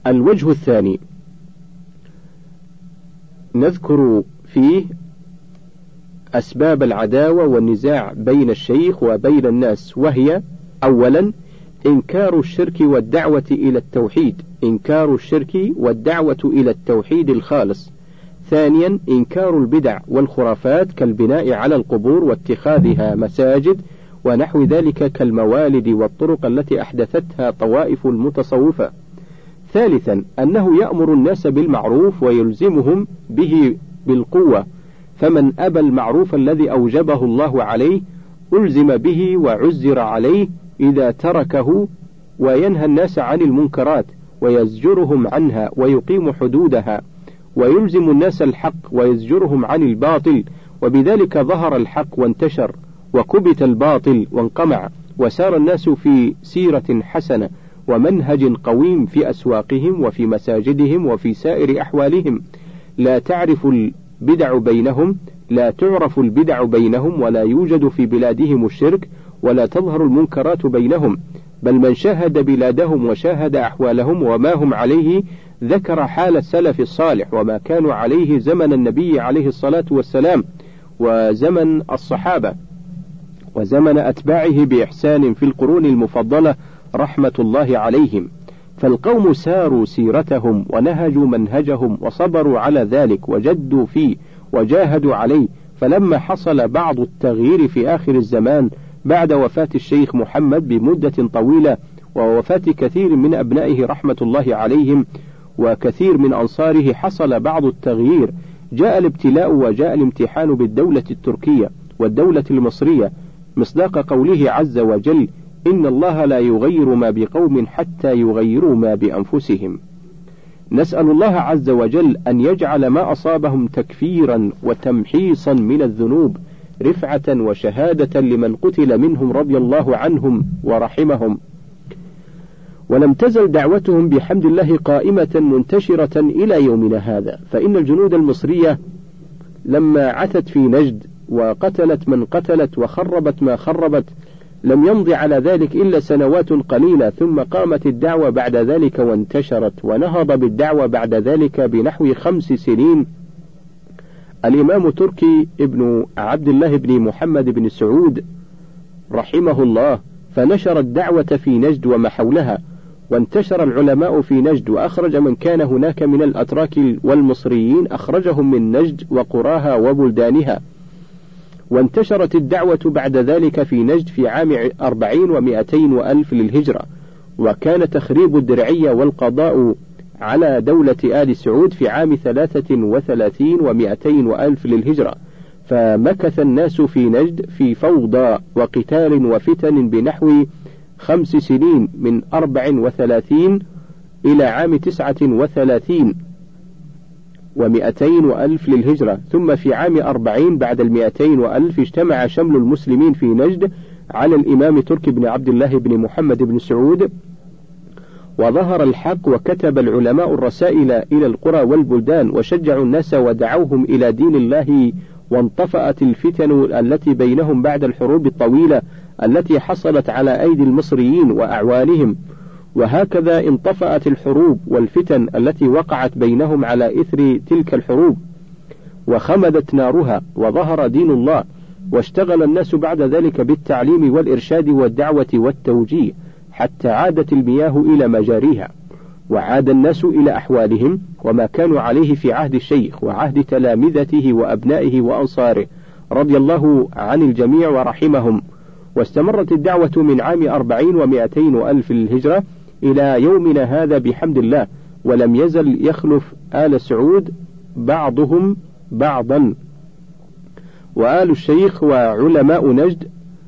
الوجه الثاني نذكر فيه أسباب العداوة والنزاع بين الشيخ وبين الناس، وهي: أولا إنكار الشرك والدعوة إلى التوحيد، إنكار الشرك والدعوة إلى التوحيد الخالص. ثانيا إنكار البدع والخرافات كالبناء على القبور واتخاذها مساجد ونحو ذلك كالموالد والطرق التي أحدثتها طوائف المتصوفة. ثالثا أنه يأمر الناس بالمعروف ويلزمهم به بالقوة، فمن أبى المعروف الذي أوجبه الله عليه ألزم به وعزر عليه إذا تركه، وينهى الناس عن المنكرات ويزجرهم عنها ويقيم حدودها، ويلزم الناس الحق ويزجرهم عن الباطل، وبذلك ظهر الحق وانتشر، وكبت الباطل وانقمع، وسار الناس في سيرة حسنة ومنهج قويم في أسواقهم وفي مساجدهم وفي سائر أحوالهم. لا تعرف البدع بينهم، لا تعرف البدع بينهم، ولا يوجد في بلادهم الشرك، ولا تظهر المنكرات بينهم، بل من شاهد بلادهم وشاهد أحوالهم وما هم عليه ذكر حال السلف الصالح وما كانوا عليه زمن النبي عليه الصلاة والسلام وزمن الصحابة وزمن أتباعه بإحسان في القرون المفضلة رحمة الله عليهم. فالقوم ساروا سيرتهم ونهجوا منهجهم وصبروا على ذلك وجدوا فيه وجاهدوا عليه. فلما حصل بعض التغيير في آخر الزمان بعد وفاة الشيخ محمد بمدة طويلة ووفاة كثير من أبنائه رحمة الله عليهم وكثير من أنصاره، حصل بعض التغيير، جاء الابتلاء وجاء الامتحان بالدولة التركية والدولة المصرية، مصداق قوله عز وجل: إن الله لا يغير ما بقوم حتى يغيروا ما بأنفسهم. نسأل الله عز وجل أن يجعل ما أصابهم تكفيرا وتمحيصا من الذنوب رفعة وشهادة لمن قتل منهم رضي الله عنهم ورحمهم. ولم تزل دعوتهم بحمد الله قائمة منتشرة إلى يومنا هذا، فإن الجنود المصرية لما عثت في نجد وقتلت من قتلت وخربت ما خربت لم يمض على ذلك إلا سنوات قليلة، ثم قامت الدعوة بعد ذلك وانتشرت، ونهض بالدعوة بعد ذلك بنحو 5 سنين الإمام تركي ابن عبد الله بن محمد بن سعود رحمه الله، فنشر الدعوة في نجد وما حولها، وانتشر العلماء في نجد، وأخرج من كان هناك من الأتراك والمصريين أخرجهم من نجد وقراها وبلدانها. وانتشرت الدعوة بعد ذلك في نجد في عام 40 و200 وألف للهجرة، وكان تخريب الدرعية والقضاء على دولة آل سعود في عام 33 و200 وألف للهجرة، فمكث الناس في نجد في فوضى وقتال وفتن بنحو 5 سنين، من 34 إلى عام 39 و200 وألف للهجرة. ثم في عام 40 بعد 200 وألف اجتمع شمل المسلمين في نجد على الإمام تركي بن عبد الله بن محمد بن سعود، وظهر الحق، وكتب العلماء الرسائل إلى القرى والبلدان وشجعوا الناس ودعوهم إلى دين الله، وانطفأت الفتن التي بينهم بعد الحروب الطويلة التي حصلت على أيدي المصريين وأعوانهم، وهكذا انطفأت الحروب والفتن التي وقعت بينهم على إثر تلك الحروب، وخمدت نارها، وظهر دين الله، واشتغل الناس بعد ذلك بالتعليم والإرشاد والدعوة والتوجيه، حتى عادت المياه إلى مجاريها، وعاد الناس إلى أحوالهم وما كانوا عليه في عهد الشيخ وعهد تلامذته وأبنائه وأنصاره رضي الله عن الجميع ورحمهم. واستمرت الدعوة من عام 40 و200 وألف للهجرة إلى يومنا هذا بحمد الله، ولم يزل يخلف آل سعود بعضهم بعضا، وآل الشيخ وعلماء نجد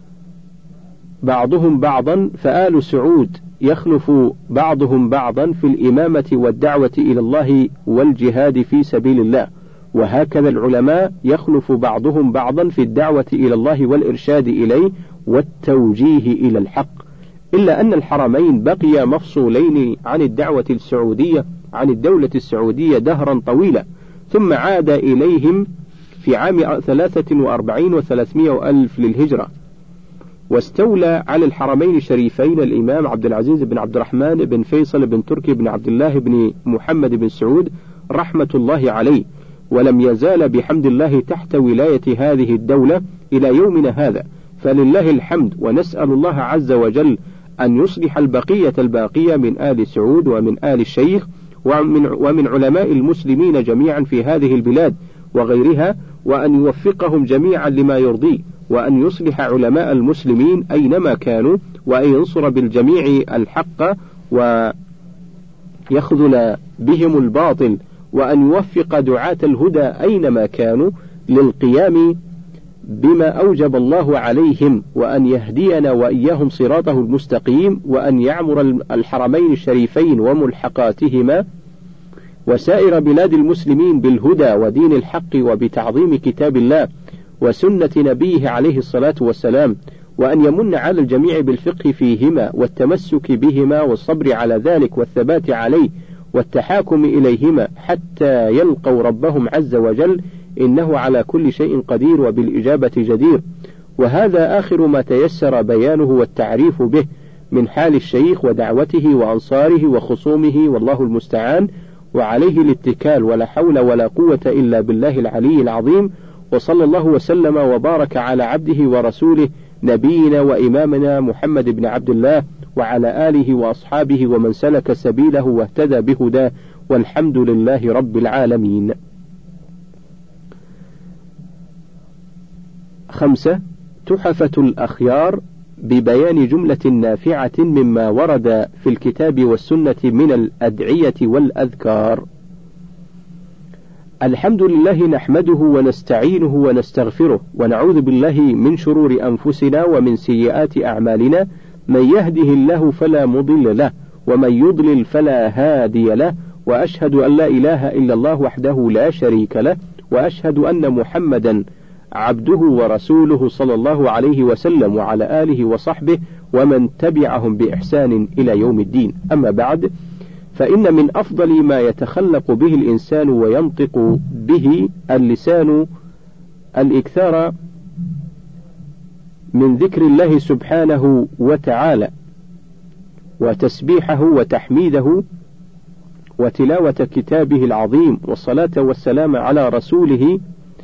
بعضهم بعضا، فآل سعود يخلف بعضهم بعضا في الإمامة والدعوة إلى الله والجهاد في سبيل الله، وهكذا العلماء يخلف بعضهم بعضا في الدعوة إلى الله والإرشاد إليه والتوجيه إلى الحق، إلا أن الحرمين بقيا مفصولين عن الدعوة السعودية عن الدولة السعودية دهرا طويلا، ثم عاد إليهم في عام 43 و300 ألف للهجرة. واستولى على الحرمين الشريفين الإمام عبد العزيز بن عبد الرحمن بن فيصل بن تركي بن عبد الله بن محمد بن سعود رحمة الله عليه، ولم يزال بحمد الله تحت ولاية هذه الدولة إلى يومنا هذا، فلله الحمد، ونسأل الله عز وجل أن يصلح البقية الباقية من آل سعود ومن آل الشيخ ومن علماء المسلمين جميعا في هذه البلاد وغيرها، وأن يوفقهم جميعا لما يرضيه، وأن يصلح علماء المسلمين أينما كانوا، وأن ينصر بالجميع الحق ويخذل بهم الباطل، وأن يوفق دعاة الهدى أينما كانوا للقيام بما أوجب الله عليهم، وأن يهدينا وإياهم صراطه المستقيم، وأن يعمر الحرمين الشريفين وملحقاتهما وسائر بلاد المسلمين بالهدى ودين الحق وبتعظيم كتاب الله وسنة نبيه عليه الصلاة والسلام، وأن يمن على الجميع بالفقه فيهما والتمسك بهما والصبر على ذلك والثبات عليه والتحاكم إليهما حتى يلقوا ربهم عز وجل، إنه على كل شيء قدير وبالإجابة جدير. وهذا آخر ما تيسر بيانه والتعريف به من حال الشيخ ودعوته وأنصاره وخصومه، والله المستعان، وعليه الاتكال، ولا حول ولا قوة إلا بالله العلي العظيم. وصلى الله وسلم وبارك على عبده ورسوله نبينا وإمامنا محمد بن عبد الله وعلى آله وأصحابه ومن سلك سبيله واهتدى بهداه، والحمد لله رب العالمين. 5. تحفة الأخيار ببيان جملة نافعة مما ورد في الكتاب والسنة من الأدعية والأذكار. الحمد لله نحمده ونستعينه ونستغفره، ونعوذ بالله من شرور أنفسنا ومن سيئات أعمالنا، من يهده الله فلا مضل له، ومن يضلل فلا هادي له، وأشهد أن لا إله إلا الله وحده لا شريك له، وأشهد أن محمدا عبده ورسوله صلى الله عليه وسلم وعلى آله وصحبه ومن تبعهم بإحسان إلى يوم الدين. أما بعد، فإن من أفضل ما يتخلق به الإنسان وينطق به اللسان الإكثار من ذكر الله سبحانه وتعالى وتسبيحه وتحميده وتلاوة كتابه العظيم، والصلاة والسلام على رسوله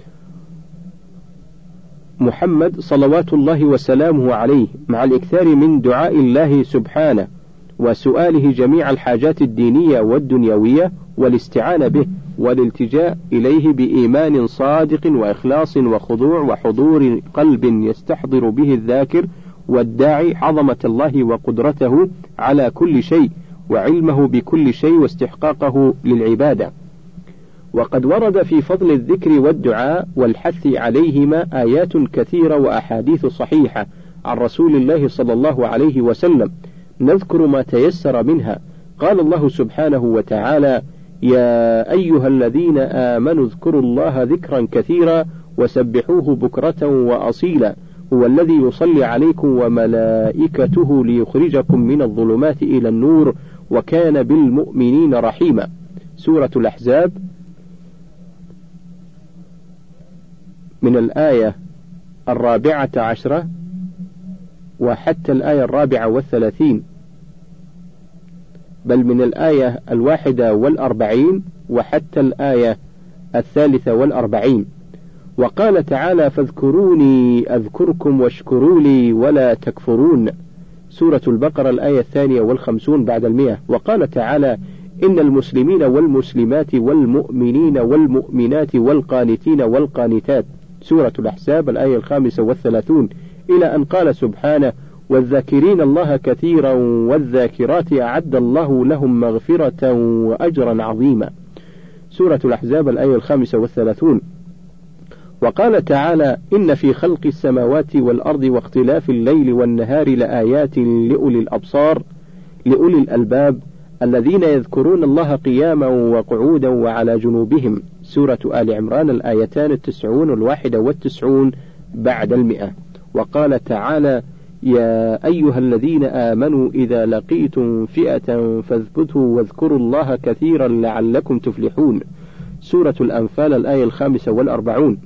محمد صلوات الله وسلامه عليه، مع الإكثار من دعاء الله سبحانه وسؤاله جميع الحاجات الدينية والدنيوية، والاستعانة به والالتجاء إليه بإيمان صادق وإخلاص وخضوع وحضور قلب يستحضر به الذاكر والداعي عظمة الله وقدرته على كل شيء وعلمه بكل شيء واستحقاقه للعبادة. وقد ورد في فضل الذكر والدعاء والحث عليهما آيات كثيرة وأحاديث صحيحة عن رسول الله صلى الله عليه وسلم، نذكر ما تيسر منها. قال الله سبحانه وتعالى: يا أيها الذين آمنوا اذكروا الله ذكرا كثيرا وسبحوه بكرة وأصيلا، هو الذي يصلي عليكم وملائكته ليخرجكم من الظلمات إلى النور وكان بالمؤمنين رحيما. سورة الأحزاب من الآية 14 وحتى الآية 34، بل من الآية 41 وحتى الآية 43. وقال تعالى: فاذكروني أذكركم واشكروا لي ولا تكفرون. سورة البقرة الآية 52 بعد 100. وقال تعالى: إن المسلمين والمسلمات والمؤمنين والمؤمنات والقانتين والقانتات. سورة الأحزاب الآية 35، إلى أن قال سبحانه: والذاكرين الله كثيرا والذاكرات أعد الله لهم مغفرة وأجرا عظيما. سورة الأحزاب الآية 35. وقال تعالى: إن في خلق السماوات والأرض واختلاف الليل والنهار لآيات لأولي الأبصار لأولي الألباب الذين يذكرون الله قياما وقعودا وعلى جنوبهم. سورة آل عمران الآيتان 90 و91 بعد 100. وقال تعالى: يا أيها الذين آمنوا إذا لقيتم فئة فاثبتوا واذكروا الله كثيرا لعلكم تفلحون. سورة الأنفال الآية 45.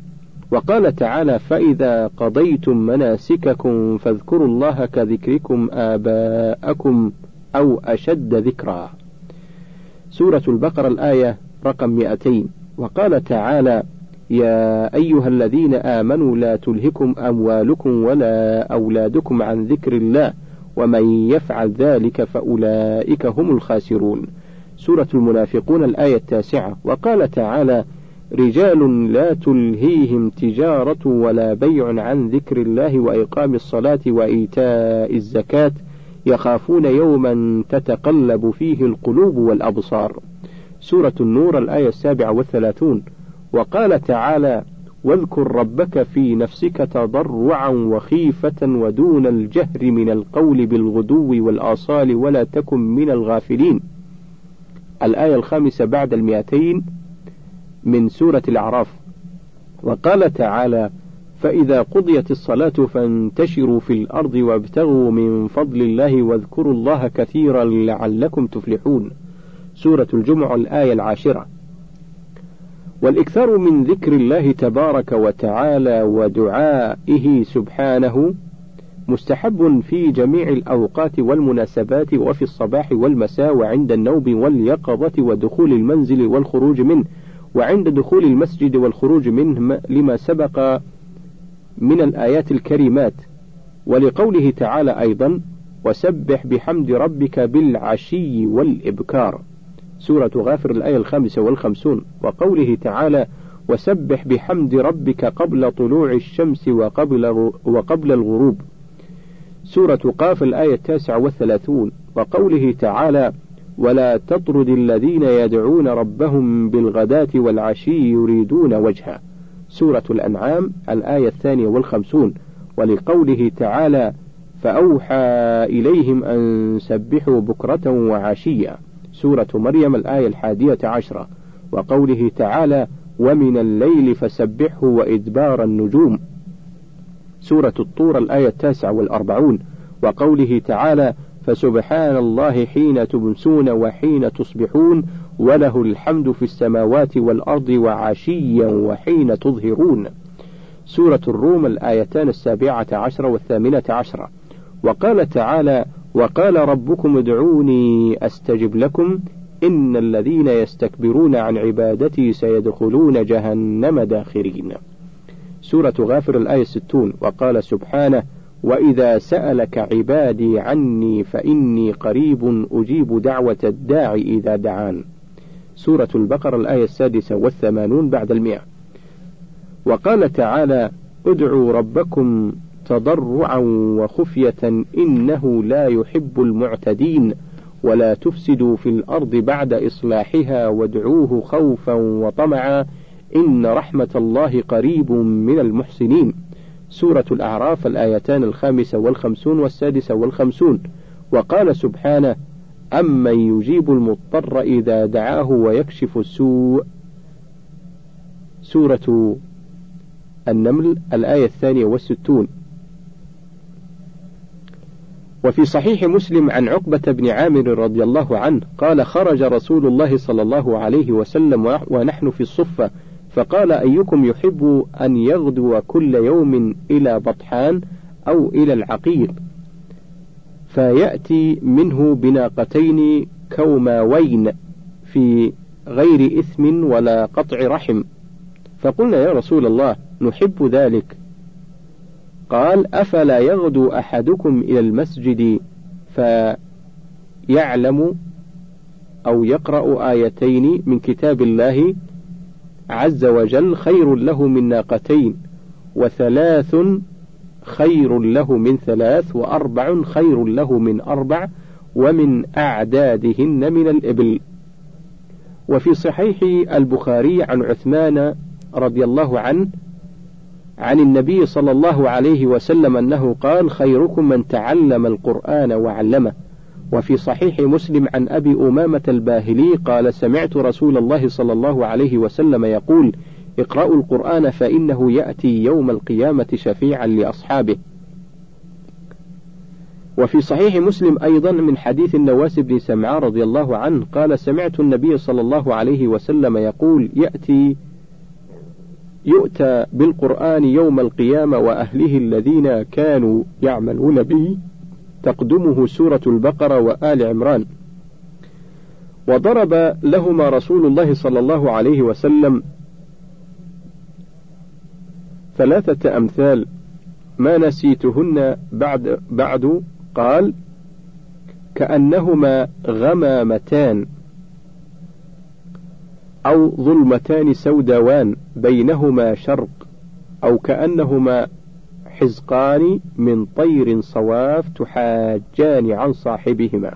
وقال تعالى: فإذا قضيتم مناسككم فاذكروا الله كذكركم آباءكم أو أشد ذكرا. سورة البقرة الآية رقم 200. وقال تعالى: يا أيها الذين آمنوا لا تلهكم أموالكم ولا أولادكم عن ذكر الله ومن يفعل ذلك فأولئك هم الخاسرون. سورة المنافقون الآية 9. وقال تعالى: رجال لا تلهيهم تجارة ولا بيع عن ذكر الله وإقام الصلاة وإيتاء الزكاة يخافون يوما تتقلب فيه القلوب والأبصار. سورة النور الآية 37. وقال تعالى: واذكر ربك في نفسك تضرعا وخيفة ودون الجهر من القول بالغدو والآصال ولا تكن من الغافلين. الآية 5 بعد 200 من سورة الأعراف. وقال تعالى: فإذا قضيت الصلاة فانتشروا في الأرض وابتغوا من فضل الله واذكروا الله كثيرا لعلكم تفلحون. سورة الجمعة الآية 10. والإكثار من ذكر الله تبارك وتعالى ودعائه سبحانه مستحب في جميع الأوقات والمناسبات وفي الصباح والمساء وعند النوم واليقظة ودخول المنزل والخروج منه وعند دخول المسجد والخروج منه لما سبق من الآيات الكريمات، ولقوله تعالى أيضا: وسبح بحمد ربك بالعشي والإبكار. سورة غافر الآية 55. وقوله تعالى: وسبح بحمد ربك قبل طلوع الشمس وقبل الغروب. سورة قاف الآية 39. وقوله تعالى: ولا تطرد الذين يدعون ربهم بالغداة والعشي يريدون وجهه. سورة الأنعام الآية 52. ولقوله تعالى: فأوحى إليهم أن سبحوا بكرة وعشيا. سورة مريم الآية 11. وقوله تعالى: ومن الليل فسبحه وإدبار النجوم. سورة الطور الآية 49. وقوله تعالى: فسبحان الله حين تمسون وحين تصبحون وله الحمد في السماوات والأرض وعشيا وحين تظهرون. سورة الروم الآيتان 17 و18. وقال تعالى: وقال ربكم ادعوني أستجب لكم إن الذين يستكبرون عن عبادتي سيدخلون جهنم داخرين. سورة غافر الآية 60. وقال سبحانه: وإذا سألك عبادي عني فإني قريب أجيب دعوة الداعي إذا دعان. سورة البقرة الآية 86 بعد 100. وقال تعالى: ادعوا ربكم تضرعا وخفية إنه لا يحب المعتدين ولا تفسدوا في الأرض بعد إصلاحها وادعوه خوفا وطمعا إن رحمة الله قريب من المحسنين. سورة الأعراف الآيتان 55 و56. وقال سبحانه: أمن يجيب المضطر إذا دعاه ويكشف السوء. سورة النمل الآية 62. وفي صحيح مسلم عن عقبة بن عامر رضي الله عنه قال: خرج رسول الله صلى الله عليه وسلم ونحن في الصفة فقال: أيكم يحب أن يغدو كل يوم إلى بطحان أو إلى العقير فيأتي منه بناقتين كوماوين في غير إثم ولا قطع رحم؟ فقلنا: يا رسول الله نحب ذلك. قال: أفلا يغدو أحدكم إلى المسجد فيعلم أو يقرأ آيتين من كتاب الله عز وجل خير له من ناقتين، وثلاث خير له من ثلاث، وأربع خير له من أربع، ومن أعدادهن من الإبل. وفي صحيح البخاري عن عثمان رضي الله عنه عن النبي صلى الله عليه وسلم أنه قال: خيركم من تعلم القرآن وعلمه. وفي صحيح مسلم عن أبي أمامة الباهلي قال: سمعت رسول الله صلى الله عليه وسلم يقول: اقرأوا القرآن فإنه يأتي يوم القيامة شفيعا لأصحابه. وفي صحيح مسلم أيضا من حديث النواس بن سمعان رضي الله عنه قال: سمعت النبي صلى الله عليه وسلم يقول: يأتي يؤتى بالقرآن يوم القيامة وأهله الذين كانوا يعملون به تقدمه سورة البقرة وآل عمران. وضرب لهما رسول الله صلى الله عليه وسلم 3 أمثال ما نسيتهن بعد قال: كأنهما غمامتان أو ظلمتان سوداوان بينهما شرق، أو كأنهما حزقان من طير صواف تحاجان عن صاحبهما.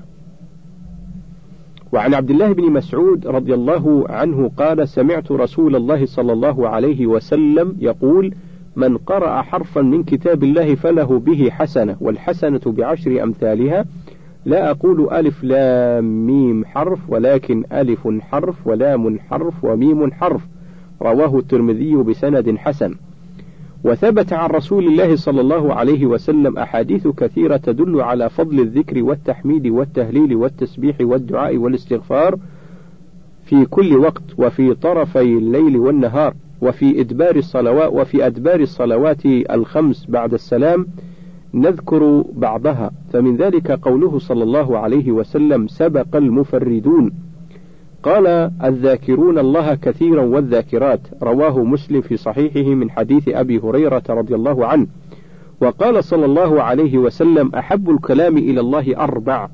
وعن عبد الله بن مسعود رضي الله عنه قال: سمعت رسول الله صلى الله عليه وسلم يقول: من قرأ حرفا من كتاب الله فله به حسنة، والحسنة ب10 أمثالها، لا أقول ألف لام ميم حرف، ولكن ألف حرف ولام حرف وميم حرف. رواه الترمذي بسند حسن. وثبت عن رسول الله صلى الله عليه وسلم أحاديث كثيرة تدل على فضل الذكر والتحميد والتهليل والتسبيح والدعاء والاستغفار في كل وقت، وفي طرفي الليل والنهار، وفي أدبار الصلوات ال5 بعد السلام. نذكر بعضها، فمن ذلك قوله صلى الله عليه وسلم: سبق المفردون. قال: الذاكرون الله كثيرا والذاكرات. رواه مسلم في صحيحه من حديث أبي هريرة رضي الله عنه. وقال صلى الله عليه وسلم: أحب الكلام إلى الله 4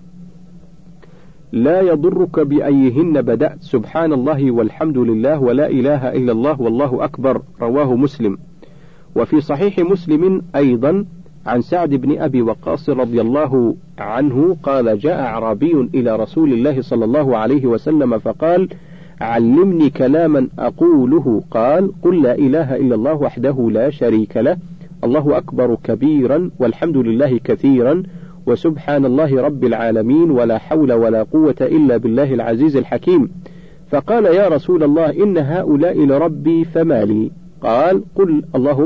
لا يضرك بأيهن بدأت، سبحان الله والحمد لله ولا إله إلا الله والله أكبر. رواه مسلم. وفي صحيح مسلم أيضا عن سعد بن أبي وقاص رضي الله عنه قال: جاء أعرابي إلى رسول الله صلى الله عليه وسلم فقال: علمني كلاما أقوله. قال: قل لا إله إلا الله وحده لا شريك له، الله أكبر كبيرا، والحمد لله كثيرا، وسبحان الله رب العالمين، ولا حول ولا قوة إلا بالله العزيز الحكيم. فقال: يا رسول الله، إن هؤلاء لربي فما لي؟ قال: قل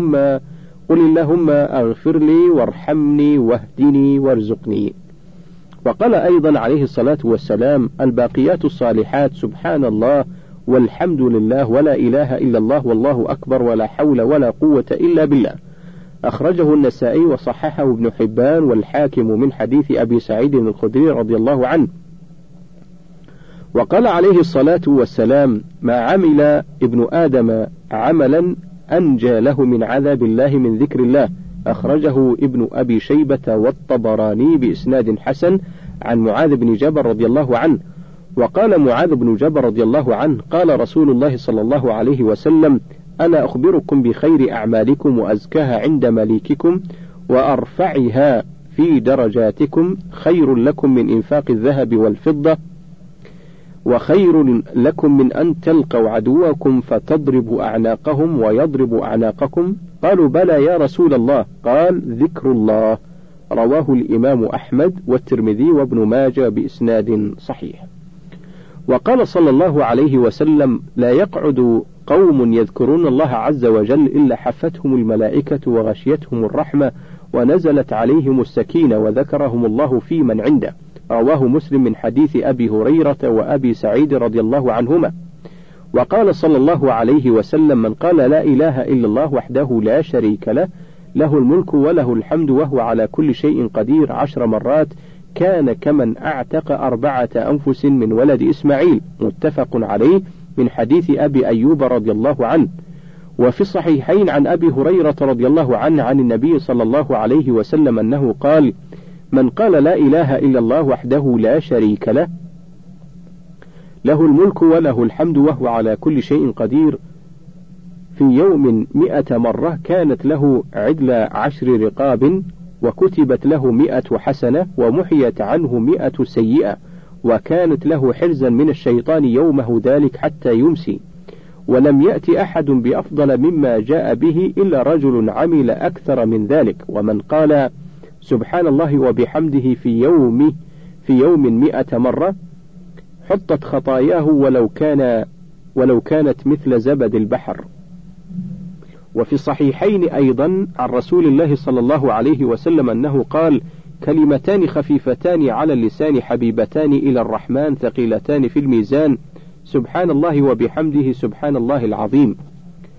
اللهم اغفر لي وارحمني واهدني وارزقني. وقال أيضا عليه الصلاة والسلام: الباقيات الصالحات سبحان الله والحمد لله ولا إله إلا الله والله أكبر ولا حول ولا قوة إلا بالله. أخرجه النسائي وصححه ابن حبان والحاكم من حديث أبي سعيد الخدري رضي الله عنه. وقال عليه الصلاة والسلام: ما عمل ابن آدم عملا أنجى له من عذاب الله من ذكر الله. أخرجه ابن أبي شيبة والطبراني بإسناد حسن عن معاذ بن جبل رضي الله عنه. وقال معاذ بن جبل رضي الله عنه: قال رسول الله صلى الله عليه وسلم: ألا أخبركم بخير أعمالكم وأزكاها عند مليككم وأرفعها في درجاتكم، خير لكم من إنفاق الذهب والفضة، وخير لكم من أن تلقوا عدوكم فتضربوا أعناقهم ويضربوا أعناقكم. قالوا: بلى يا رسول الله. قال: ذكر الله. رواه الإمام أحمد والترمذي وابن ماجه بإسناد صحيح. وقال صلى الله عليه وسلم: لا يقعد قوم يذكرون الله عز وجل إلا حفتهم الملائكة وغشيتهم الرحمة ونزلت عليهم السكينة وذكرهم الله في من عنده. رواه مسلم من حديث أبي هريرة وأبي سعيد رضي الله عنهما. وقال صلى الله عليه وسلم: من قال لا إله إلا الله وحده لا شريك له، له الملك وله الحمد وهو على كل شيء قدير 10 مرات، كان كمن أعتق 4 أنفس من ولد إسماعيل. متفق عليه من حديث أبي أيوب رضي الله عنه. وفي الصحيحين عن أبي هريرة رضي الله عنه عن النبي صلى الله عليه وسلم أنه قال: من قال لا إله إلا الله وحده لا شريك له، له الملك وله الحمد وهو على كل شيء قدير، في يوم 100 مرة، كانت له عدل 10 رقاب، وكتبت له 100 حسنة، ومحيت عنه 100 سيئة، وكانت له حرزا من الشيطان يومه ذلك حتى يمسي. ولم يأتي أحد بأفضل مما جاء به إلا رجل عمل أكثر من ذلك. ومن قال سبحان الله وبحمده في يوم 100 مرة، حطت خطاياه ولو كانت مثل زبد البحر. وفي الصحيحين أيضا عن رسول الله صلى الله عليه وسلم أنه قال: كلمتان خفيفتان على اللسان حبيبتان إلى الرحمن ثقيلتان في الميزان، سبحان الله وبحمده سبحان الله العظيم.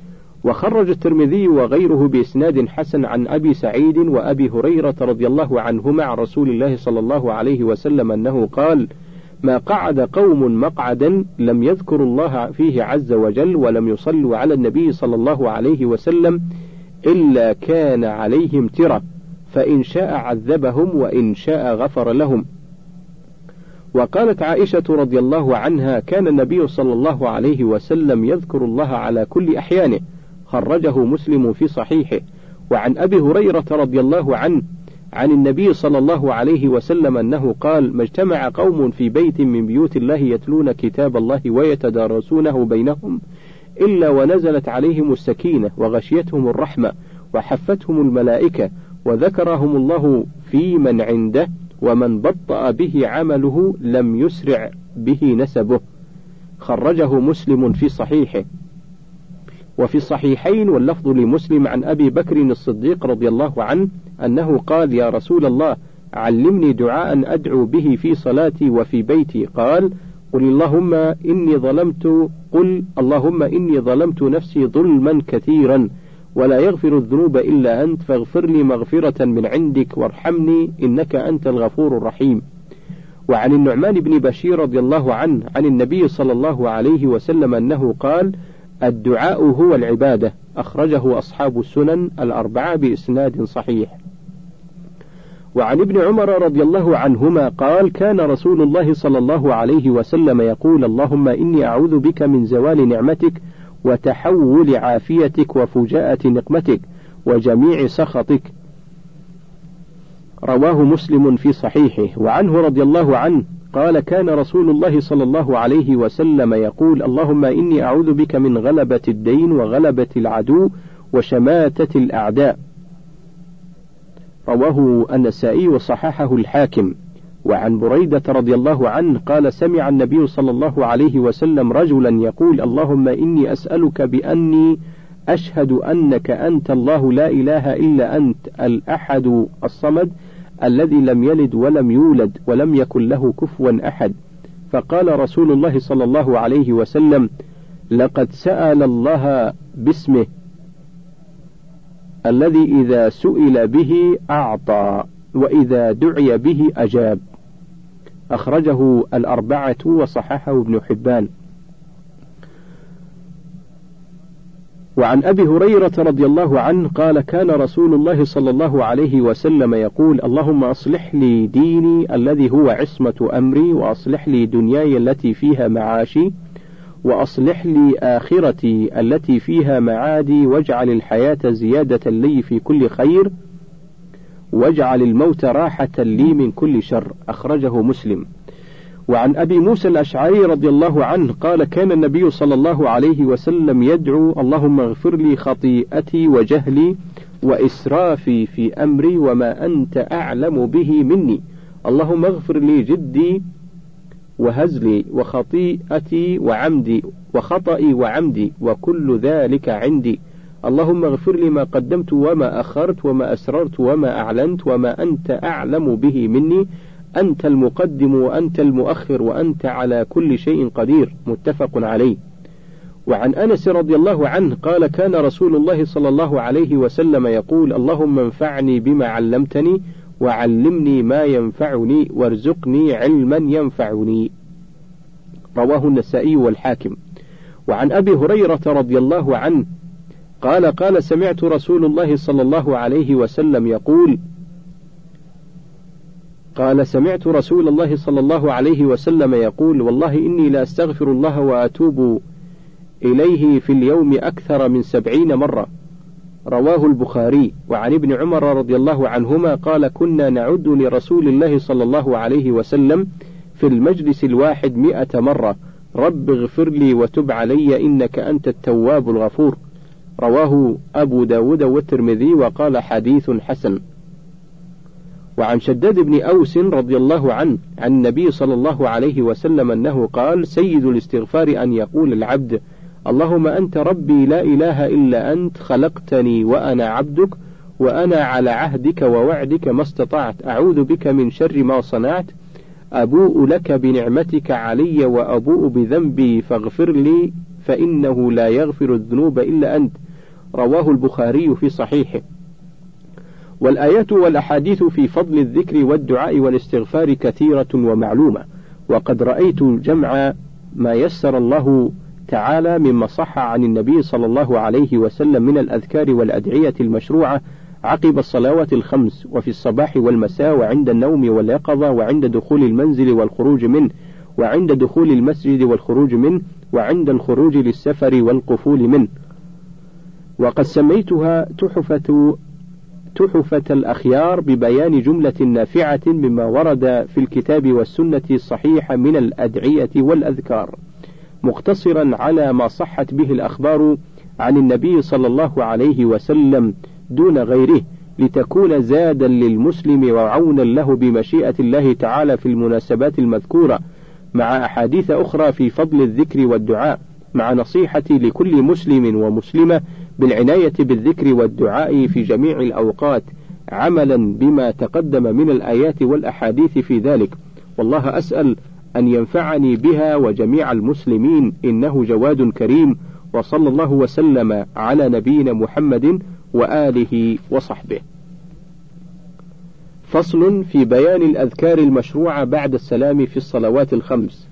وخرج الترمذي وغيره بإسناد حسن عن أبي سعيد وأبي هريرة رضي الله عنهما عن رسول الله صلى الله عليه وسلم أنه قال: ما قعد قوم مقعدا لم يذكروا الله فيه عز وجل ولم يصلوا على النبي صلى الله عليه وسلم إلا كان عليهم ترة، فإن شاء عذبهم وإن شاء غفر لهم. وقالت عائشة رضي الله عنها: كان النبي صلى الله عليه وسلم يذكر الله على كل أحيانه، خرجه مسلم في صحيحه. وعن أبي هريرة رضي الله عنه عن النبي صلى الله عليه وسلم أنه قال: ما اجتمع قوم في بيت من بيوت الله يتلون كتاب الله ويتدارسونه بينهم إلا ونزلت عليهم السكينة وغشيتهم الرحمة وحفتهم الملائكة وذكرهم الله في من عنده، ومن بطأ به عمله لم يسرع به نسبه. خرجه مسلم في صحيحه. وفي الصحيحين واللفظ لمسلم عن أبي بكر الصديق رضي الله عنه أنه قال: يا رسول الله علمني دعاء أدعو به في صلاتي وفي بيتي. قال: قل اللهم إني ظلمت نفسي ظلما كثيرا ولا يغفر الذنوب إلا أنت، فاغفر لي مغفرة من عندك وارحمني إنك أنت الغفور الرحيم. وعن النعمان بن بشير رضي الله عنه عن النبي صلى الله عليه وسلم أنه قال: الدعاء هو العبادة. أخرجه أصحاب السنن الأربعة بإسناد صحيح. وعن ابن عمر رضي الله عنهما قال: كان رسول الله صلى الله عليه وسلم يقول: اللهم إني أعوذ بك من زوال نعمتك وتحول عافيتك وفجاءة نقمتك وجميع سخطك. رواه مسلم في صحيحه. وعنه رضي الله عنه قال: كان رسول الله صلى الله عليه وسلم يقول: اللهم إني أعوذ بك من غلبة الدين وغلبة العدو وشماتة الأعداء. رواه النسائي وصححه الحاكم. وعن بريدة رضي الله عنه قال: سمع النبي صلى الله عليه وسلم رجلا يقول: اللهم إني أسألك بأني أشهد أنك أنت الله لا إله إلا أنت الأحد الصمد الذي لم يلد ولم يولد ولم يكن له كفوا أحد. فقال رسول الله صلى الله عليه وسلم: لقد سأل الله باسمه الذي إذا سئل به أعطى وإذا دعي به أجاب. أخرجه الأربعة وصححه ابن حبان. وعن أبي هريرة رضي الله عنه قال: كان رسول الله صلى الله عليه وسلم يقول: اللهم أصلح لي ديني الذي هو عصمة أمري، وأصلح لي دنياي التي فيها معاشي، وأصلح لي آخرتي التي فيها معادي، واجعل الحياة زيادة لي في كل خير، واجعل الموت راحة لي من كل شر. أخرجه مسلم. وعن أبي موسى الأشعري رضي الله عنه قال: كان النبي صلى الله عليه وسلم يدعو: اللهم اغفر لي خطيئتي وجهلي وإسرافي في أمري وما أنت أعلم به مني، اللهم اغفر لي جدي وهزلي وخطيئتي وعمدي وخطئي وعمدي وكل ذلك عندي، اللهم اغفر لي ما قدمت وما أخرت وما أسررت وما أعلنت وما أنت أعلم به مني، أنت المقدم وأنت المؤخر وأنت على كل شيء قدير. متفق عليه. وعن أنس رضي الله عنه قال: كان رسول الله صلى الله عليه وسلم يقول: اللهم انفعني بما علمتني وعلمني ما ينفعني وارزقني علما ينفعني. رواه النسائي والحاكم. وعن أبي هريرة رضي الله عنه قال: سمعت رسول الله صلى الله عليه وسلم يقول: سمعت رسول الله صلى الله عليه وسلم يقول: والله إني لا أستغفر الله وأتوب إليه في اليوم أكثر من 70 مرة. رواه البخاري. وعن ابن عمر رضي الله عنهما قال: كنا نعد لرسول الله صلى الله عليه وسلم في المجلس الواحد 100 مرة: رب اغفر لي وتب علي إنك أنت التواب الغفور. رواه أبو داود والترمذي وقال: حديث حسن. وعن شداد بن أوس رضي الله عنه عن النبي صلى الله عليه وسلم أنه قال: سيد الاستغفار أن يقول العبد: اللهم أنت ربي لا إله إلا أنت، خلقتني وأنا عبدك، وأنا على عهدك ووعدك ما استطعت، أعوذ بك من شر ما صنعت، أبوء لك بنعمتك علي وأبوء بذنبي فاغفر لي، فإنه لا يغفر الذنوب إلا أنت، رواه البخاري في صحيحه. والآيات والأحاديث في فضل الذكر والدعاء والاستغفار كثيرة ومعلومة، وقد رأيت جمع ما يسر الله تعالى مما صح عن النبي صلى الله عليه وسلم من الأذكار والأدعية المشروعة عقب الصلوات الخمس، وفي الصباح والمساء، وعند النوم واليقظة، وعند دخول المنزل والخروج منه، وعند دخول المسجد والخروج منه، وعند الخروج للسفر والقفول منه. وقد سميتها تحفة الأخيار ببيان جملة نافعة مما ورد في الكتاب والسنة الصحيحة من الأدعية والأذكار، مقتصرا على ما صحت به الأخبار عن النبي صلى الله عليه وسلم دون غيره، لتكون زادا للمسلم وعونا له بمشيئة الله تعالى في المناسبات المذكورة، مع أحاديث أخرى في فضل الذكر والدعاء، مع نصيحتي لكل مسلم ومسلمة بالعناية بالذكر والدعاء في جميع الأوقات، عملا بما تقدم من الآيات والأحاديث في ذلك. والله أسأل أن ينفعني بها وجميع المسلمين، إنه جواد كريم. وصلى الله وسلم على نبينا محمد وآله وصحبه. فصل في بيان الأذكار المشروعة بعد السلام في الصلوات الخمس.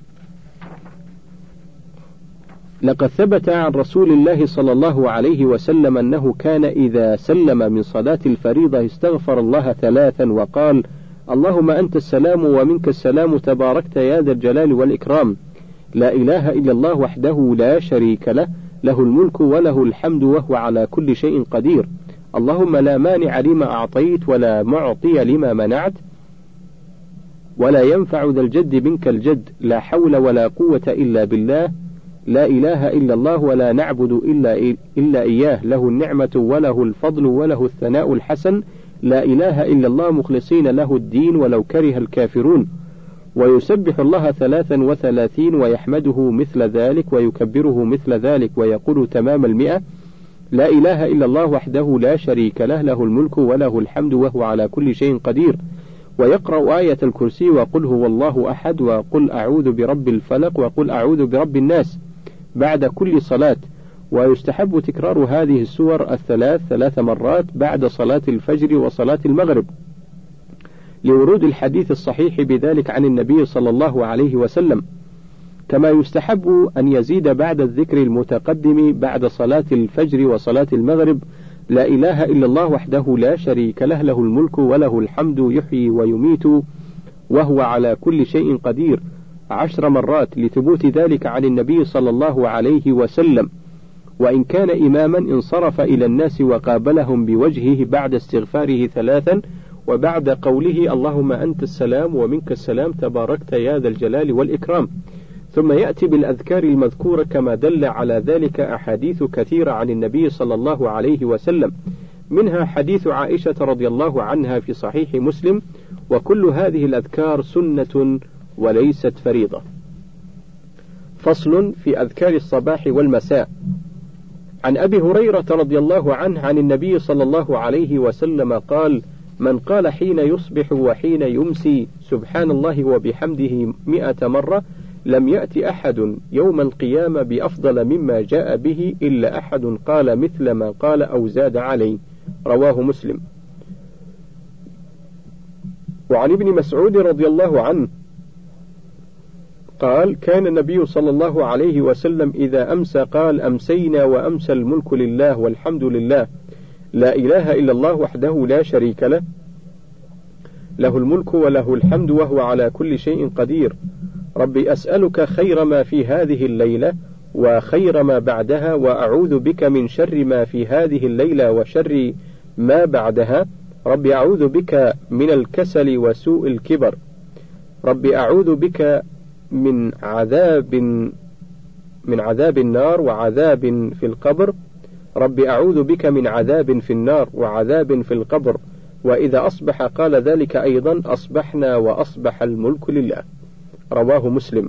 لقد ثبت عن رسول الله صلى الله عليه وسلم أنه كان إذا سلم من صلاة الفريضة استغفر الله 3 وقال: اللهم أنت السلام ومنك السلام تباركت يا ذا الجلال والإكرام، لا إله إلا الله وحده لا شريك له، له الملك وله الحمد وهو على كل شيء قدير، اللهم لا مانع لما أعطيت ولا معطي لما منعت ولا ينفع ذا الجد منك الجد، لا حول ولا قوة إلا بالله، لا إله إلا الله ولا نعبد إلا إياه، له النعمة وله الفضل وله الثناء الحسن، لا إله إلا الله مخلصين له الدين ولو كره الكافرون. ويسبح الله 33 ويحمده مثل ذلك ويكبره مثل ذلك ويقول تمام 100: لا إله إلا الله وحده لا شريك له، له الملك وله الحمد وهو على كل شيء قدير. ويقرأ آية الكرسي وقل هو الله أحد وقل أعوذ برب الفلق وقل أعوذ برب الناس بعد كل صلاة. ويستحب تكرار هذه السور 3 مرات بعد صلاة الفجر وصلاة المغرب، لورود الحديث الصحيح بذلك عن النبي صلى الله عليه وسلم. كما يستحب أن يزيد بعد الذكر المتقدم بعد صلاة الفجر وصلاة المغرب: لا إله إلا الله وحده لا شريك له، له الملك وله الحمد يحيي ويميت وهو على كل شيء قدير 10 مرات، لثبوت ذلك عن النبي صلى الله عليه وسلم. وإن كان إماما انصرف إلى الناس وقابلهم بوجهه بعد استغفاره 3 وبعد قوله اللهم أنت السلام ومنك السلام تباركت يا ذا الجلال والإكرام، ثم يأتي بالأذكار المذكورة كما دل على ذلك أحاديث كثيرة عن النبي صلى الله عليه وسلم، منها حديث عائشة رضي الله عنها في صحيح مسلم: وكل هذه الأذكار سنة وليست فريضة. فصل في أذكار الصباح والمساء. عن أبي هريرة رضي الله عنه عن النبي صلى الله عليه وسلم قال: من قال حين يصبح وحين يمسي سبحان الله وبحمده 100 مرة لم يأتي أحد يوم القيامة بأفضل مما جاء به إلا أحد قال مثل ما قال أو زاد عليه. رواه مسلم. وعن ابن مسعود رضي الله عنه قال: كان النبي صلى الله عليه وسلم إذا أمسى قال: أمسينا وأمسى الملك لله والحمد لله، لا إله إلا الله وحده لا شريك له، له الملك وله الحمد وهو على كل شيء قدير، ربي أسألك خير ما في هذه الليلة وخير ما بعدها، وأعوذ بك من شر ما في هذه الليلة وشر ما بعدها، ربي أعوذ بك من الكسل وسوء الكبر، ربي أعوذ بك من عذاب النار وعذاب في القبر، ربي أعوذ بك من عذاب في النار وعذاب في القبر. وإذا أصبح قال ذلك أيضا: أصبحنا وأصبح الملك لله. رواه مسلم.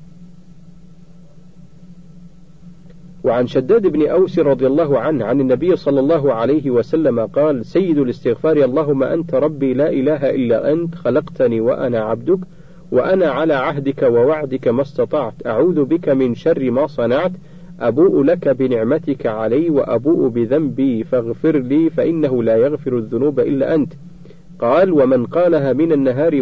وعن شداد بن أوس رضي الله عنه عن النبي صلى الله عليه وسلم قال: سيد الاستغفار اللهم أنت ربي لا إله إلا أنت، خلقتني وأنا عبدك، وأنا على عهدك ووعدك ما استطعت، أعوذ بك من شر ما صنعت، أبوء لك بنعمتك علي وأبوء بذنبي فاغفر لي فإنه لا يغفر الذنوب إلا أنت. قال: ومن قالها من النهار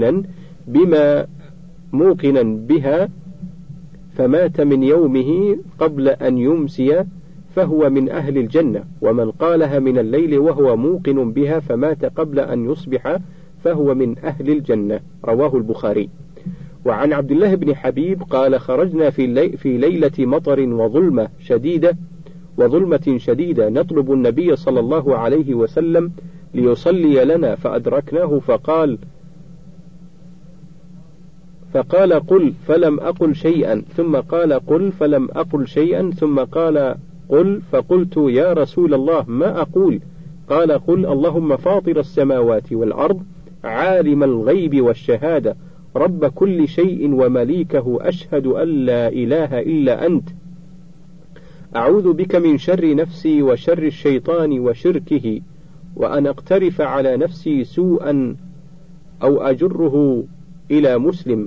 موقنا بها فمات من يومه قبل أن يمسي فهو من أهل الجنة، ومن قالها من الليل وهو موقن بها فمات قبل أن يصبح فهو من أهل الجنة. رواه البخاري. وعن عبد الله بن حبيب قال: خرجنا في ليلة مطر وظلمة شديدة نطلب النبي صلى الله عليه وسلم ليصلي لنا، فأدركناه فقال قل فلم أقل شيئا، ثم قال قل فلم أقل شيئا، ثم قال قل، فقلت يا رسول الله ما أقول؟ قال: قل اللهم فاطر السماوات والأرض عالم الغيب والشهادة رب كل شيء ومليكه أشهد أن لا إله إلا أنت أعوذ بك من شر نفسي وشر الشيطان وشركه، وأن أقترف على نفسي سوءا أو أجره إلى مسلم.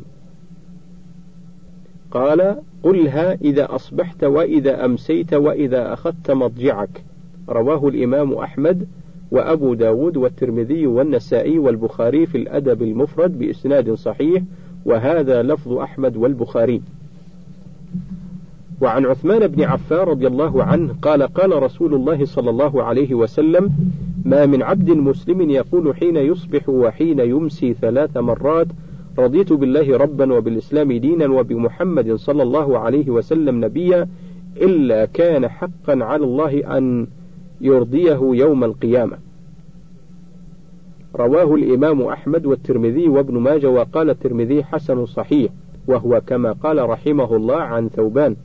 قال: قلها إذا أصبحت وإذا أمسيت وإذا أخذت مضجعك. رواه الإمام أحمد وأبو داود والترمذي والنسائي والبخاري في الأدب المفرد بإسناد صحيح، وهذا لفظ أحمد والبخاري. وعن عثمان بن عفان رضي الله عنه قال: قال رسول الله صلى الله عليه وسلم: ما من عبد مسلم يقول حين يصبح وحين يمسي 3 مرات رضيت بالله ربا وبالإسلام دينا وبمحمد صلى الله عليه وسلم نبيا إلا كان حقا على الله أن يرضيه يوم القيامة. رواه الإمام أحمد والترمذي وابن ماجه، وقال الترمذي حسن صحيح، وهو كما قال رحمه الله عن ثوبان.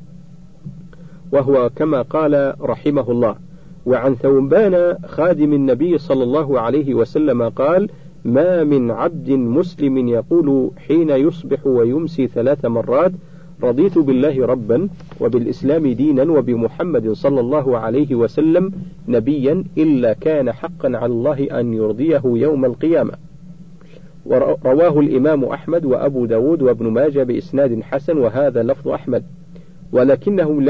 وعن ثوبان خادم النبي صلى الله عليه وسلم قال: ما من عبد مسلم يقول حين يصبح ويمسي 3 مرات رضيت بالله ربا وبالإسلام دينا وبمحمد صلى الله عليه وسلم نبيا إلا كان حقا على الله أن يرضيه يوم القيامة. رواه الإمام أحمد وأبو داود وابن ماجه بإسناد حسن، وهذا لفظ أحمد. ولكنه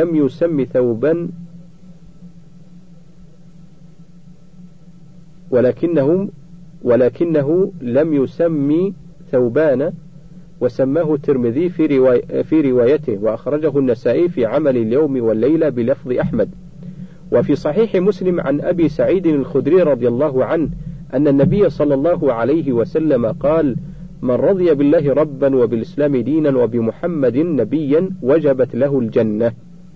لم يسمي ثوبان، وسماه الترمذي في روايته، وأخرجه النسائي في عمل اليوم والليلة بلفظ أحمد. وفي صحيح مسلم عن أبي سعيد الخدري رضي الله عنه أن النبي صلى الله عليه وسلم قال: من رضي بالله ربا وبالإسلام دينا وبمحمد نبيا وجبت له الجنة.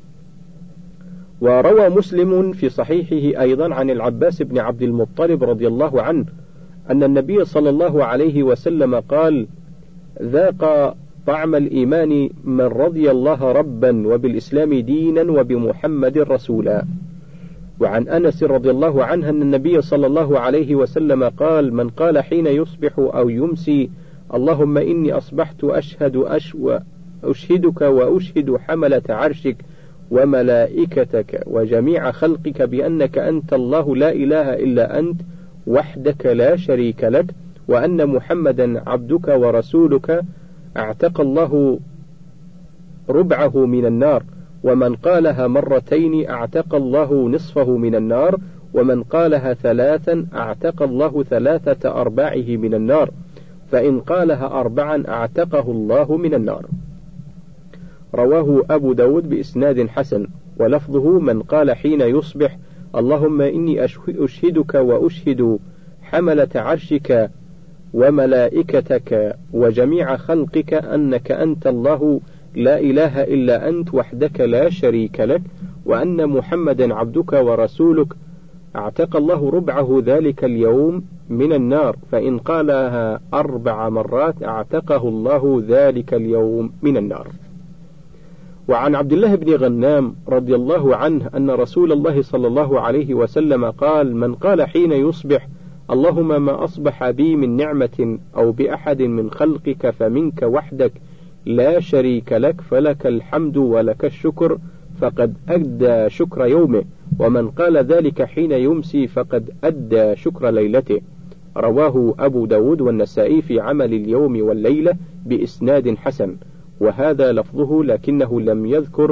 وروى مسلم في صحيحه أيضا عن العباس بن عبد المطلب رضي الله عنه أن النبي صلى الله عليه وسلم قال: ذاق طعم الإيمان من رضي الله ربا وبالإسلام دينا وبمحمد رسولا. وعن أنس رضي الله عنه أن النبي صلى الله عليه وسلم قال: من قال حين يصبح أو يمسي اللهم إني أصبحت أشهدك وأشهد حملة عرشك وملائكتك وجميع خلقك بأنك أنت الله لا إله إلا أنت وحدك لا شريك لك، وأن محمدا عبدك ورسولك، اعتق الله ربعه من النار، ومن قالها مرتين اعتق الله نصفه من النار، ومن قالها 3 اعتق الله 3/4 من النار، فإن قالها 4 اعتقه الله من النار. رواه أبو داود بإسناد حسن، ولفظه: من قال حين يصبح اللهم إني أشهدك وأشهد حملة عرشك وملائكتك وجميع خلقك أنك أنت الله لا إله إلا أنت وحدك لا شريك لك، وأن محمدا عبدك ورسولك، اعتق الله ربعه ذلك اليوم من النار، فإن قالها 4 مرات اعتقه الله ذلك اليوم من النار. وعن عبد الله بن غنام رضي الله عنه أن رسول الله صلى الله عليه وسلم قال: من قال حين يصبح اللهم ما أصبح بي من نعمة أو بأحد من خلقك فمنك وحدك لا شريك لك فلك الحمد ولك الشكر فقد أدى شكر يومه، ومن قال ذلك حين يمسي فقد أدى شكر ليلته. رواه أبو داود والنسائي في عمل اليوم والليلة بإسناد حسن، وهذا لفظه، لكنه لم يذكر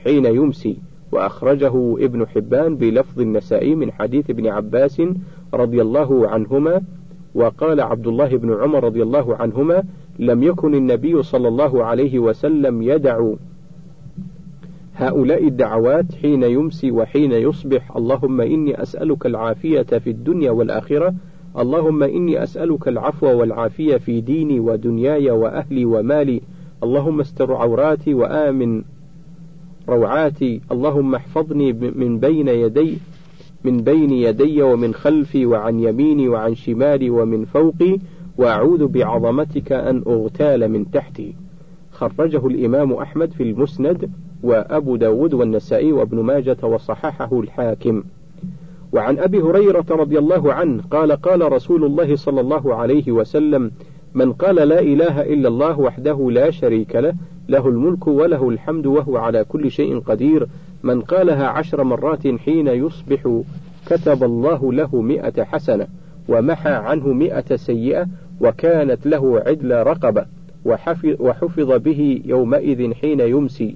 حين يمسي، وأخرجه ابن حبان بلفظ النسائي من حديث ابن عباس رضي الله عنهما. وقال عبد الله بن عمر رضي الله عنهما: لم يكن النبي صلى الله عليه وسلم يدع هؤلاء الدعوات حين يمسي وحين يصبح: اللهم إني أسألك العافية في الدنيا والآخرة، اللهم إني أسألك العفو والعافية في ديني ودنياي وأهلي ومالي، اللهم استر عوراتي وآمن روعاتي، اللهم احفظني من بين يدي ومن خلفي وعن يميني وعن شمالي ومن فوقي، وأعوذ بعظمتك أن أغتال من تحتي. خرجه الإمام أحمد في المسند، وأبو داود والنسائي وابن ماجة، وصححه الحاكم. وعن أبي هريرة رضي الله عنه قال: قال رسول الله صلى الله عليه وسلم: من قال لا إله إلا الله وحده لا شريك له، له الملك وله الحمد وهو على كل شيء قدير، من قالها 10 مرات حين يصبح كتب الله له 100 حسنة ومحى عنه 100 سيئة، وكانت له عدل رقبة، وحفظ به يومئذ حين يمسي،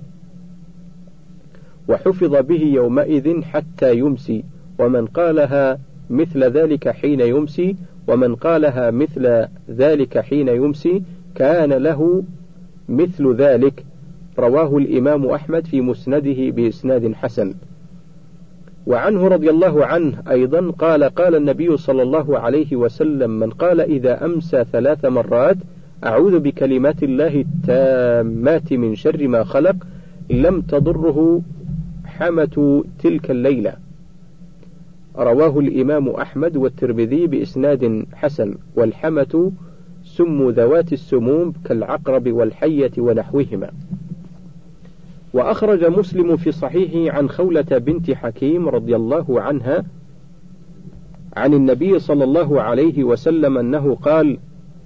وحفظ به يومئذ حتى يمسي. ومن قالها مثل ذلك حين يمسي، ومن قالها مثل ذلك حين يمسي كان له مثل ذلك. رواه الإمام أحمد في مسنده بإسناد حسن. وعنه رضي الله عنه أيضا قال: قال النبي صلى الله عليه وسلم: من قال إذا أمسى 3 مرات أعوذ بكلمات الله التامات من شر ما خلق، لم تضره حمة تلك الليلة. رواه الإمام أحمد والترمذي بإسناد حسن. والحمة سم ذوات السموم كالعقرب والحية ونحوهما. وأخرج مسلم في صحيحه عن خولة بنت حكيم رضي الله عنها عن النبي صلى الله عليه وسلم أنه قال: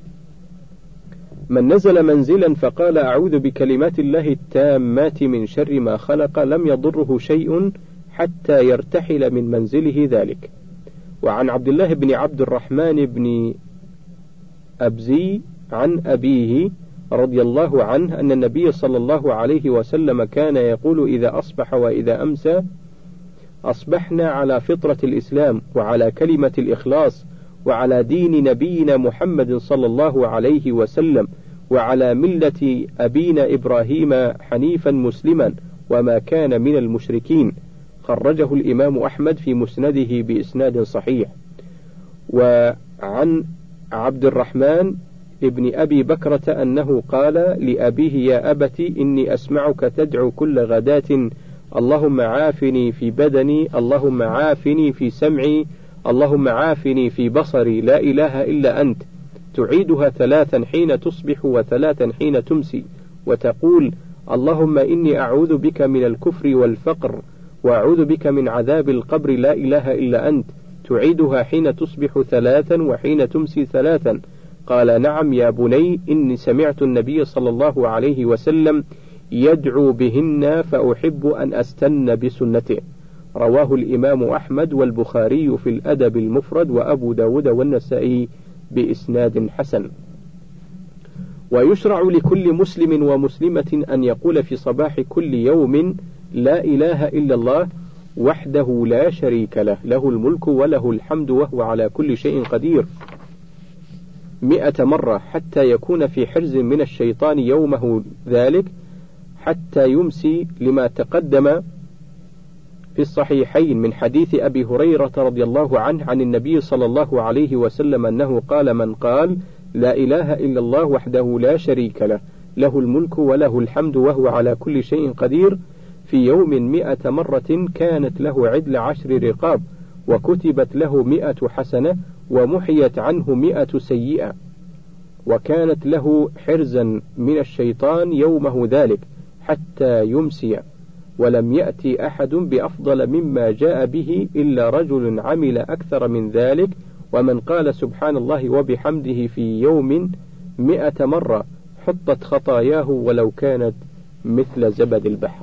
من نزل منزلا فقال أعوذ بكلمات الله التامات من شر ما خلق لم يضره شيء حتى يرتحل من منزله ذلك. وعن عبد الله بن عبد الرحمن بن أبزي عن أبيه رضي الله عنه أن النبي صلى الله عليه وسلم كان يقول إذا أصبح وإذا أمسى: أصبحنا على فطرة الإسلام وعلى كلمة الإخلاص وعلى دين نبينا محمد صلى الله عليه وسلم وعلى ملة أبينا إبراهيم حنيفا مسلما وما كان من المشركين. خرجه الإمام أحمد في مسنده بإسناد صحيح. وعن عبد الرحمن ابن أبي بكرة أنه قال لأبيه: يا أبت إني أسمعك تدعو كل غداة اللهم عافني في بدني، اللهم عافني في سمعي، اللهم عافني في بصري، لا إله إلا أنت، تعيدها 3 حين تصبح و3 حين تمسي، وتقول: اللهم إني أعوذ بك من الكفر والفقر، وأعوذ بك من عذاب القبر، لا إله إلا أنت، تعيدها حين تصبح 3 وحين تمسي 3. قال: نعم يا بني، إني سمعت النبي صلى الله عليه وسلم يدعو بهن فأحب أن أستن بسنته. رواه الإمام أحمد والبخاري في الأدب المفرد وأبو داود والنسائي بإسناد حسن. ويشرع لكل مسلم ومسلمة أن يقول في صباح كل يوم: لا إله إلا الله وحده لا شريك له، له الملك وله الحمد وهو على كل شيء قدير، 100 مرة، حتى يكون في حرز من الشيطان يومه ذلك حتى يمسي، لما تقدم في الصحيحين من حديث أبي هريرة رضي الله عنه عن النبي صلى الله عليه وسلم أنه قال: من قال لا إله إلا الله وحده لا شريك له، له الملك وله الحمد وهو على كل شيء قدير، في يوم 100 مرة كانت له عدل 10 رقاب، وكتبت له 100 حسنة، ومحيت عنه 100 سيئة، وكانت له حرزا من الشيطان يومه ذلك حتى يمسي. ولم يأتي أحد بأفضل مما جاء به إلا رجل عمل أكثر من ذلك. ومن قال سبحان الله وبحمده في يوم 100 مرة حطت خطاياه ولو كانت مثل زبد البحر.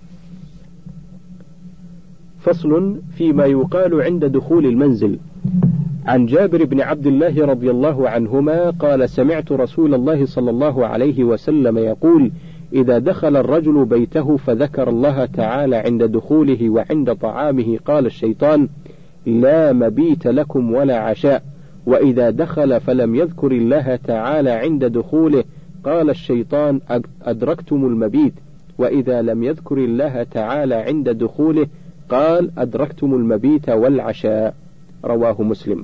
فصل فيما يقال عند دخول المنزل. عن جابر بن عبد الله رضي الله عنهما قال: سمعت رسول الله صلى الله عليه وسلم يقول: إذا دخل الرجل بيته فذكر الله تعالى عند دخوله وعند طعامه قال الشيطان: لا مبيت لكم ولا عشاء. وإذا دخل فلم يذكر الله تعالى عند دخوله قال الشيطان: أدركتم المبيت. وإذا لم يذكر الله تعالى عند دخوله قال: أدركتم المبيت والعشاء. رواه مسلم.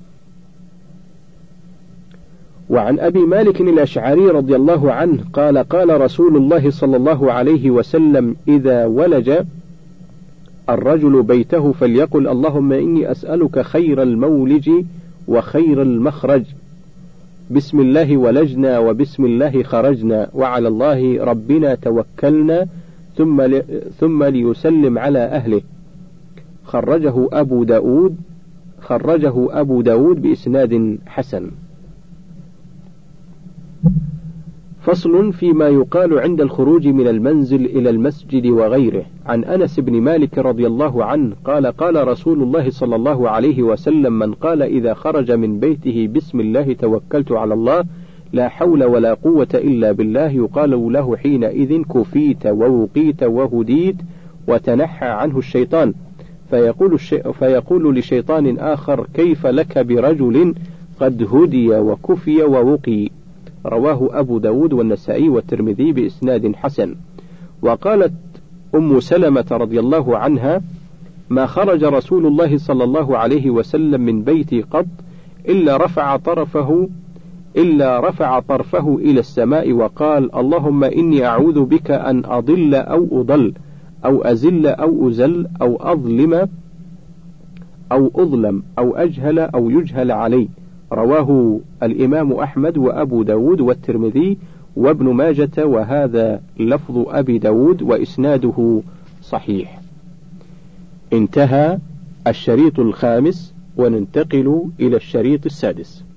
وعن أبي مالك الأشعري رضي الله عنه قال: قال رسول الله صلى الله عليه وسلم: إذا ولج الرجل بيته فليقل: اللهم إني أسألك خير المولج وخير المخرج، بسم الله ولجنا وبسم الله خرجنا، وعلى الله ربنا توكلنا، ثم ليسلم على أهله. خرجه أبو داود بإسناد حسن. فصل فيما يقال عند الخروج من المنزل إلى المسجد وغيره. عن أنس بن مالك رضي الله عنه قال: قال رسول الله صلى الله عليه وسلم: من قال إذا خرج من بيته بسم الله توكلت على الله لا حول ولا قوة إلا بالله، يقال له حينئذ: كفيت ووقيت وهديت وتنحى عنه الشيطان. فيقول لشيطان آخر: كيف لك برجل قد هدي وكفي ووقي. رواه أبو داود والنسائي والترمذي بإسناد حسن. وقالت أم سلمة رضي الله عنها: ما خرج رسول الله صلى الله عليه وسلم من بيتي قط إلا رفع طرفه إلى السماء وقال: اللهم إني أعوذ بك أن أضل أو أضل أو أزل أو أزل أو أظلم أو أظلم أو أجهل أو يجهل علي. رواه الإمام أحمد وأبو داود والترمذي وابن ماجة، وهذا لفظ أبي داود وإسناده صحيح. انتهى الشريط الخامس، وننتقل إلى الشريط السادس.